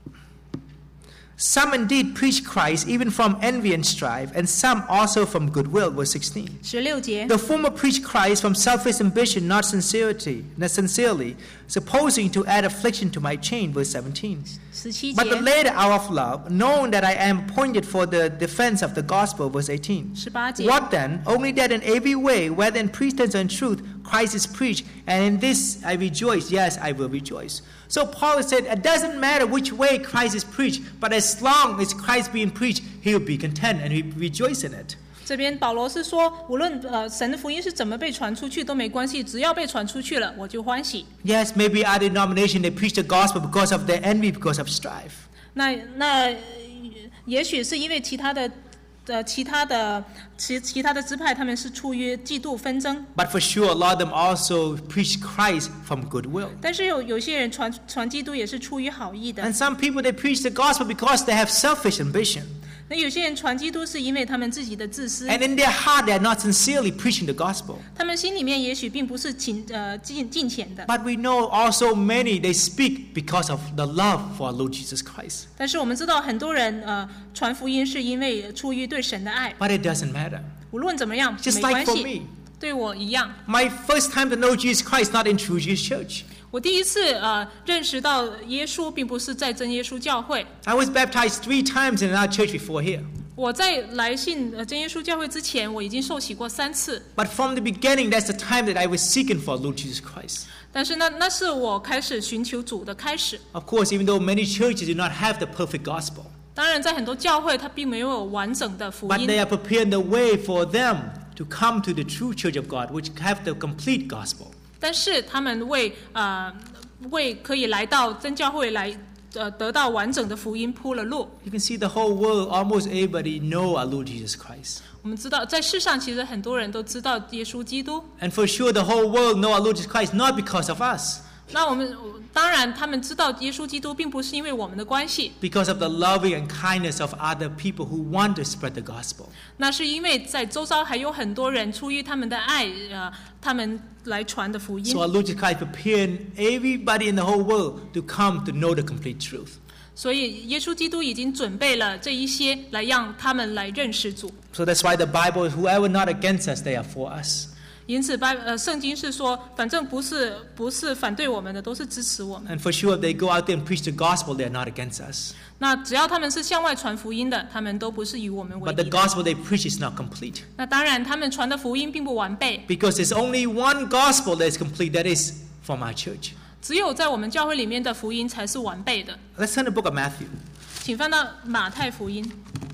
Some indeed preach Christ even from envy and strife, and some also from goodwill. Verse sixteen. 十六节， The former preach Christ from selfish ambition, not sincerity, not sincerely, supposing to add affliction to my chain. Verse seventeen. 十七 But the 节， later out of love, knowing that I am appointed for the defense of the gospel. Verse eighteen. 十八节。 What then? Only that in every way, whether in pretense or in truth, Christ is preached, and in this I rejoice. Yes, I will rejoice. So Paul said, it doesn't matter which way Christ is preached, but as long as Christ being preached, he will be content and he rejoice in it. 这边保罗是说，无论呃神的福音是怎么被传出去都没关系，只要被传出去了，我就欢喜。 Yes, maybe our denomination, they preach the gospel because of their envy, because of strife. 那那呃也许是因为其他的呃其他的其其他的支派，他们是出于嫉妒纷争。 But for sure, a lot of them also preach Christ from goodwill. 但是有有些人传传基督也是出于好意的， And some people, they preach the gospel because they have selfish ambition. 那有些人传基督是因为他们自己的自私， And in their heart, they are not sincerely preaching the gospel. 他们心里面也许并不是勤呃尽尽虔的。 But we know also many, they speak because of the love for our Lord Jesus Christ. 但是我们知道很多人呃传福音是因为出于对神的爱， But it doesn't matter. 无论怎么样 Just 没关 like for 系。 me. 对我一样， My first time to know Jesus Christ, not in True Jesus Church. 我第一次呃认识到耶稣，并不是在真耶稣教会。 I was baptized three times in our church before here. 我在来信呃真耶稣教会之前，我已经受洗过三次。 But from the beginning, that's the time that I was seeking for Lord Jesus Christ. 但是那那是我开始寻求主的开始。 Of course, even though many churches do not have the perfect gospel, 当然，在很多教会，它并没有完整的福 but 音 they，are preparing the way for them to come to the true church of God, which have the complete gospel. 但是他们为呃为可以来到真教会来呃得到完整的福音铺了路。 You can see the whole world, almost everybody know our Lord Jesus Christ. 我们知道，在世上其实很多人都知道耶稣基督。 And for sure, the whole world know our Lord Jesus Christ, not because of us, 那我们当然，他们知道耶稣基督，并不是因为我们的关系， because of the loving and kindness of other people who want to spread the gospel. 那是因为在周遭还有很多人出于他们的爱，呃，他们来传的福音 So。our Lord Jesus Christ preparing everybody in the whole world to come to know the complete truth. 所以耶稣基督已经准备了这一些，来让他们来认识主。 So that's why the Bible is whoever not against us, they are for us. 因此，拜呃，圣经是说，反正不是不是反对我们的，都是支持我们。 And for sure, if they go out there and preach the gospel, they are not against us. 那只要他们是向外传福音的，他们都不是与我们为 But the 敌的。 gospel they preach is not complete. 那当然，他们传的福音并不完备， Because there's only one gospel that is complete, that is from our church. 只有在我们教会里面的福音才是完备的。 Let's turn to the book of Matthew. 请翻到马太福音。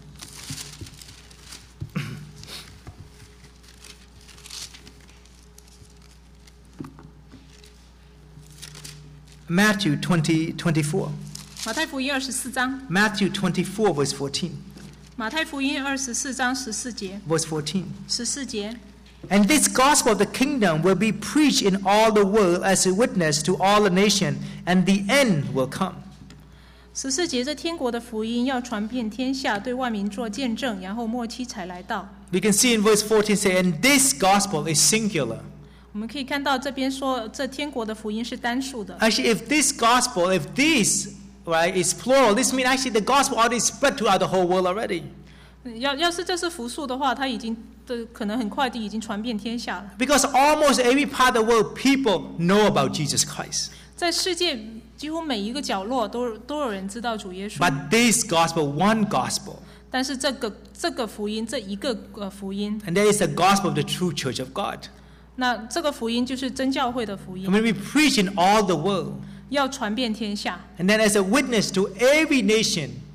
Matthew twenty, twenty-four. 马太福音二十四章， Matthew twenty-four, verse fourteen. 马太福音二十四章十四节， Verse fourteen. 十四节。 And this gospel of the kingdom will be preached in all the world as a witness to all the nation, and the end will come. 十四节，这天国的福音要传遍天下，对万民做见证，然后末期才来到。 We can see in verse fourteen say, and this gospel is singular. 我们可以看到这边说，这天国的福音是单数的。 Actually, if this gospel, if this, right, is plural, this means actually the gospel already spread throughout the whole world already. 要要是这是复数的话，它已经的可能很快就已经传遍天下了。 Because almost every part of the world, people know about Jesus Christ. 在世界几乎每一个角落都都有人知道主耶稣。 But this gospel, one gospel, 但是这个这个福音，这一个呃福音， and that is the gospel of the true church of God. 那这个福音就是真教会的福 And 音， when we preach in all the world, 要传遍天下， and then as a witness to every nation,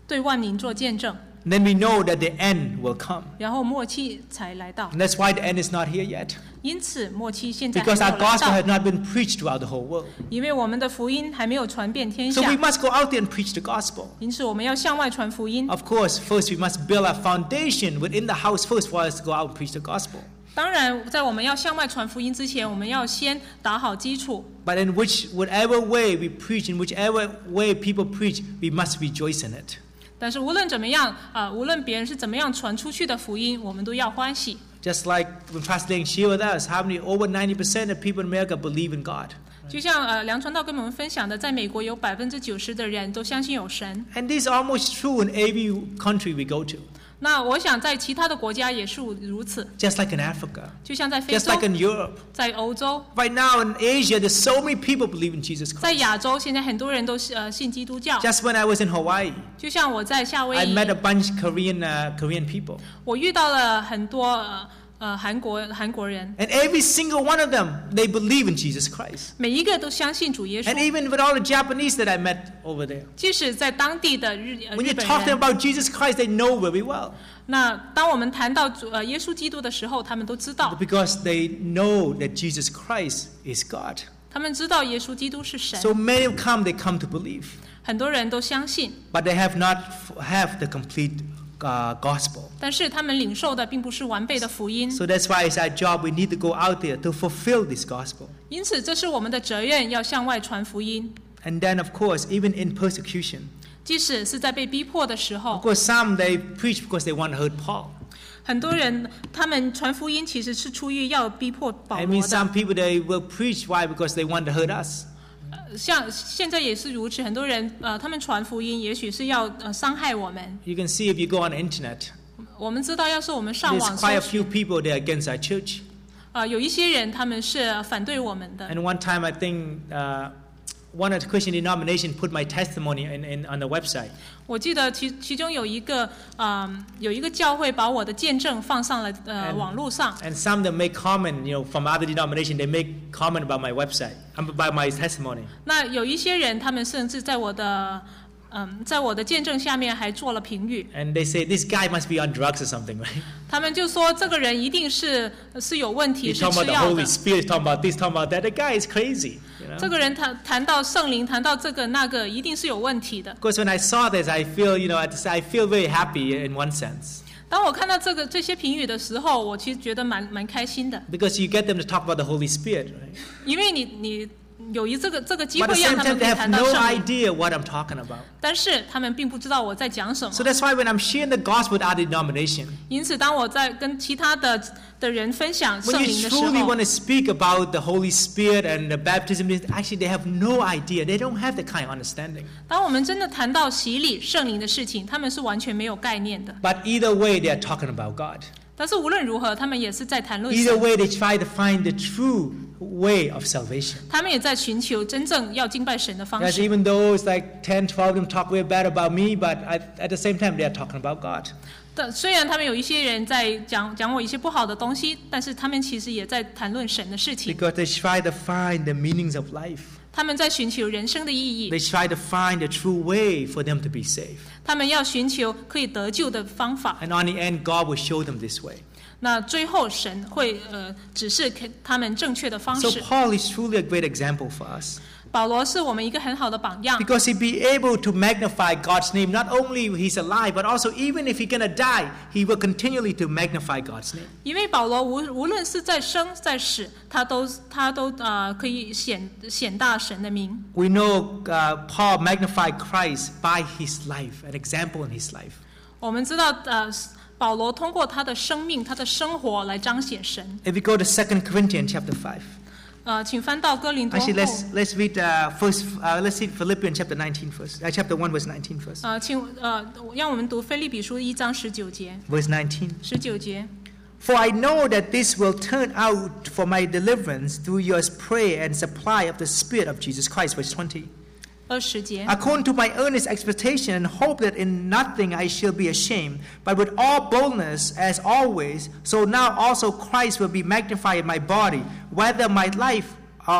对万民做见证， then we know that the end will come. 然后末期才来到。 And that's why the end is not here yet. 因此末期现在还 Because 没 our 有来 gospel has 到， not been preached throughout the whole world. 因为我们的福音还没有传遍天 So 下 we，must go out there and preach the gospel. 因此我们要向外传福音。 Of course, first we must build a foundation within the house first for us to go out and preach the gospel. 当然，在我们要向外传福音之前，我们要先打好基础。 But in which, whatever way we preach, in whichever way people preach, we must rejoice in it. 但是无论怎么样，啊、呃，无论别人是怎么样传出去的福音，我们都要欢喜。 Just like when Pastor Lang shared with us, how many over ninety percent of people in America believe in God. 就像呃梁传道跟我们分享的，在美国有百分之九十的人都相信有神。 And this is almost true in every country we go to. 那我想在其他的国家也是如此， Just like in Africa, 就像在非 just 洲 like in Europe. 在欧洲、 Right now in Asia, there's so many people believe in Jesus 在 Christ. 亚洲，现在很多人都是呃信基督教。 Just when I was in Hawaii, 就像我在夏威 I 夷， met a bunch of Korean uh, Korean people. 我遇到了很多呃呃韩国韩国人， And every single one of them, they believe in Jesus Christ. 每一个都相信主耶 And 稣。 even with all the Japanese that I met over there. 即使在当地的日呃 When 日 you 本 talk to them 人， about Jesus Christ, they know very well. 那当我们谈到主呃耶稣基督的时候，他们都知道， Because they know that Jesus Christ is God. 他们知道耶稣基督是神。 So many of come, they come to believe. 很多人都相信， But they have not f- have the complete uh, gospel. 但是他们领受的并不是完备的福音。 So that's why it's our job. We need to go out there to fulfill this gospel. 因此，这是我们的责任，要向外传福音。 And then, of course, even in persecution. 即使是在被逼迫的时 Of 候， course, some they preach because they want to hurt Paul. 很多人他们传福音其实是出于要逼迫保 I 罗 mean, 的。 some people they will preach why because they want to hurt us. 呃像现在也是如此，很多人呃，他们传福音，也许是要呃伤害我们。 You can see if you go on the internet, 我们知道，要是我们上 there's 网 quite a 搜 few people that are against our church. 呃，有一些人他们是反对我们的。 And one time, I think uh, one of the Christian denomination put my testimony in, in on the website. 我记得其其中有一个嗯、呃有一个教会把我的见证放上了呃 And- 网络上。 And some that make comment, you know, from other denomination, they make comment about my website, um, about my testimony. 那有一些人，他们甚至在我的嗯，在我的见证下面还做了评语， And they say this guy must be on drugs or something, right? 他们就说这个人一定是是有问题， He's 是 talking 吃 about the 药 Holy 的。 Spirit, talking about this, talking about that. The guy is crazy. You 这 know? 个人谈谈到圣灵，谈到这个那个，一定是有问题的。 Because when I saw this, I feel, you know, I I feel very happy in one sense. 当我看到这个这些评语的时候，我其实觉得蛮蛮开心的， Because you get them to talk about the Holy Spirit, right? 因为你你有一这个这个机 But at 会 the 让 same 他 time, 们可 they 以 have 谈到 no 圣灵， idea what I'm talking about. 但是他们并不知道我在讲什么 So。that's why when I'm sharing the gospel with other denomination, 因此，当我在跟其他的的人分享 when 圣 you 灵的时 truly 候 want，to speak about the Holy Spirit and the baptism, actually they have no idea. They don't have the kind of understanding. 当我们真的谈到洗礼圣灵的事情，他们是完全没有概念的。 But either way, they are talking about God. 但是无论如何，他们也是在谈论 Either 神， way, they try to find the true way of salvation. 他们也在寻求真正要敬拜神的方 Yes, 式。 even though it's like ten, twelve of them talk very bad about me, but I, at the same time, they are talking about God. 但虽然他们有一些人在讲讲我一些不好的东西，但是他们其实也在谈论神的事情。 Because they try to find the meanings of life. 他们在寻求人生的意义， They try to find the true way for them to be saved. 他们要寻求可以得救的方法。 And on the end, God will show them this way. 那最后神会呃指示给他们正确的方 So 式。 Paul is truly a great example for us. 保罗是我们一个很好的榜样， Because he be able to magnify God's name. Not only he's alive, but also even if he's going to die, he will continually to magnify God's name. 因为保罗无无论是在生在死，他都他都呃可以显显大神的名。 We know uh, Paul magnified Christ by his life, an example in his life. 我们知道呃保罗通过他的生命、他的生活来彰显神。 If we go to Second Corinthians chapter five. 呃，请翻到哥林多后 Actually, let's let's read uh, first. Uh, let's read Philippians chapter nineteen first. Uh, chapter one, verse nineteen first. 呃，请呃让我们读腓立比书一章十九节， Verse nineteen. 十九节。 For I know that this will turn out for my deliverance through your prayer and supply of the Spirit of Jesus Christ. Verse twenty. 二十节， According to my earnest expectation and hope that in nothing I shall be ashamed, but with all boldness as always, so now also Christ will be magnified in my body, whether my life or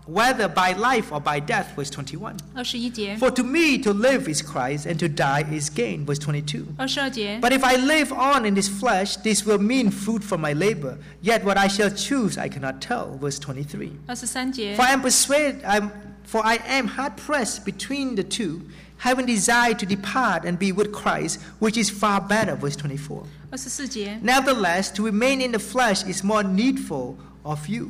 whether by life or by death, verse twenty-one. 二十一节， For to me to live is Christ, and to die is gain, verse twenty-two. 二十二节， But if I live on in this flesh, this will mean fruit for my labor. Yet what I shall choose I cannot tell, verse twenty-three. 二十三节 For I am persuaded, I'm, for I am hard pressed between the two, having desire to depart and be with Christ, which is far better, verse twenty-four. 二十四节， Nevertheless, to remain in the flesh is more needful of you.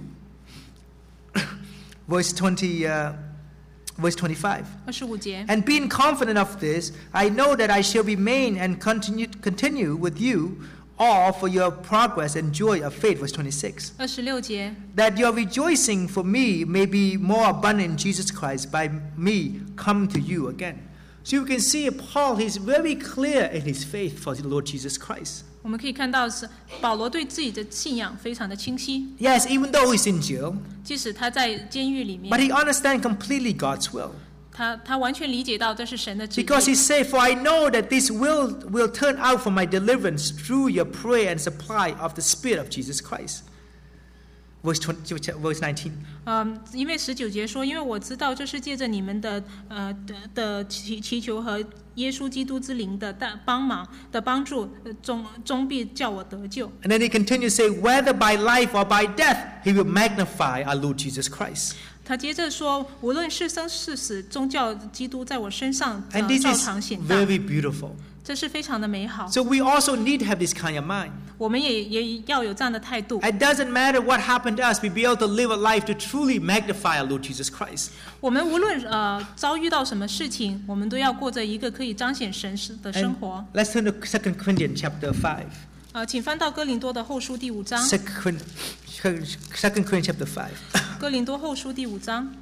verse twenty, uh, verse twenty-five. 二十五节， And being confident of this, I know that I shall remain and continue, continue with you all for your progress and joy of faith, verse twenty-six. 二十六节， That your rejoicing for me may be more abundant in Jesus Christ by me coming to you again. So you can see Paul, he's very clear in his faith for the Lord Jesus Christ. 我们可以看到是保罗对自己的信仰非常的清晰， Yes, even though he's in jail, 即使他在监狱里 but 面， he understands completely God's will. 他他完全理解到这是神的旨意， Because he said, For I know that this will will turn out for my deliverance through your prayer and supply of the Spirit of Jesus Christ. Verse, twenty, verse nineteen. 嗯，因为十九节说，因为我知道这是借着你们的呃的的祈祈求和耶稣基督之灵的大帮忙的帮助，呃终终必叫我得救。 And then he continues to say, Whether by life or by death, he will magnify our Lord Jesus Christ. 他接着说，无论是生是死，宗教基督在我身上、呃 And this 照 is 常显大， very beautiful. 这是非常的美好。 So we also need to have this kind of mind. 我们也也要有这样的态度。 It doesn't matter what happened to us, we be able to live a life to truly magnify our Lord Jesus Christ. 我们无论呃遭遇到什么事情，我们都要过着一个可以彰显神的生 And 活。 let's turn to Second Corinthians chapter five. 呃，请翻到哥林多的后书第五章。 Second Second Corinthians chapter five. 哥林多后书第五章。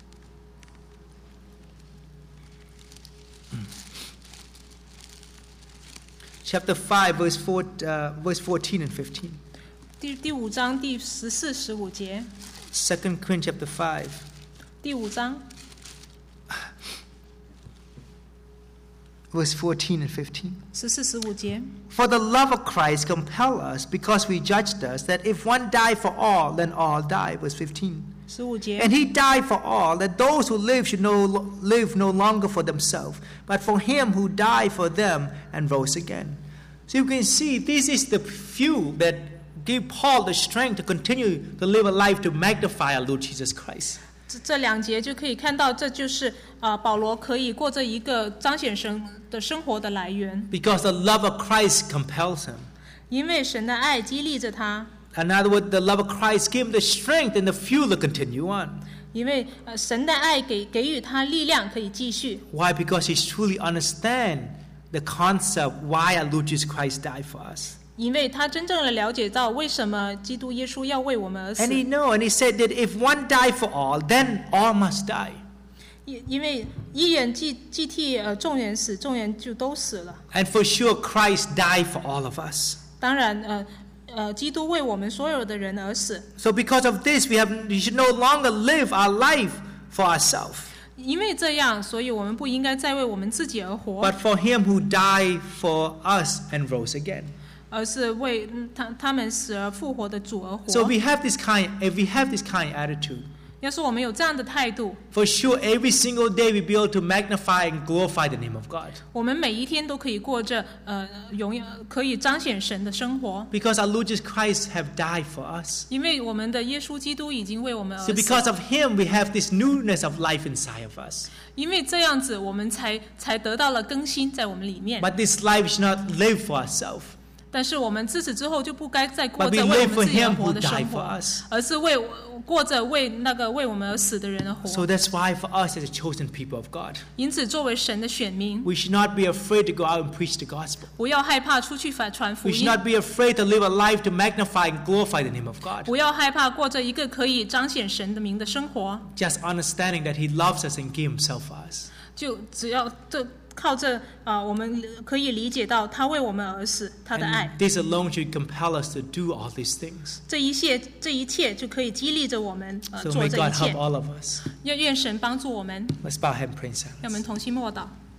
Chapter five, verse four, uh, verse fourteen and fifteen. 第第五章第十四、十五节。 Second Corinthians chapter five, 第五章 verse fourteen and fifteen. 十四、十五节。 For the love of Christ compel us, because we judged us that if one died for all, then all die. Verse fifteen. 十五节。 And he died for all, that those who live should no, live no longer for themselves, but for him who died for them and rose again. So you can see this is the fuel that gave Paul the strength to continue to live a life to magnify our Lord Jesus Christ. 这这两节就可以看到，这就是啊、呃、保罗可以过着一个彰显神的生活的来源， Because the love of Christ compels him. 因为神的爱激励着他， In other words, the love of Christ gave him the strength and the fuel to continue on. 因为呃神的爱给给予他力量，可以继续。 Why? Because he truly understands the concept why our Lord Jesus Christ died for us. 因为他真正的了解到为什么基督耶稣要为我们而死 And，he know, and he said that if one died for all, then all must die. 因因为一人既既替呃众人死，众人就都死了。 And for sure, Christ died for all of us. 当然，呃呃，基督为我们所有的人而死。 So because of this, we have we should no longer live our life for ourselves, 因为这样，所以我们不应该再为我们自己而活， but for Him who died for us and rose again. 而是为嗯他他们死而复活的主而活。 So we have this kind. If we have this kind of attitude, 要是我们有这样的态度， for sure, every single day we be able to magnify and glorify the name of God. 我们每一天都可以过着呃荣耀，可以彰显神的生活。 Because our Lord Jesus Christ have died for us. 因为我们的耶稣基督已经为我们而 So 死， because of Him, we have this newness of life inside of us. 因为这样子，我们才才得到了更新在我们里面。 But this life should not live for ourselves. 但是我们自此之后就不该再过 But 着 we 为 live 我 for 们自己而 Him 活 who 的生 died for 活， us. 而是为过着为那个为我们而死的人而 So 活。 that's why for us as a chosen people of God, 因此，作为神的选民， we should not be afraid to go out and preach the gospel. 不要害怕出去反传福 We should 音， not be afraid to live a life to magnify and glorify the name of God. 不要害怕过着一个可以彰显神的名的生活。 Just understanding that He loves us and gave Himself for us. 就只要这靠着啊、呃我们可以理解到他为我们而死，他的爱 And，this alone should compel us to do all these things. 这一切这一切就可以激励着我们呃 So 做 may 这一 God help 切。 all of us. 愿愿神帮助我们， Let's bow our head and pray in 让我们 silence. 同心默祷。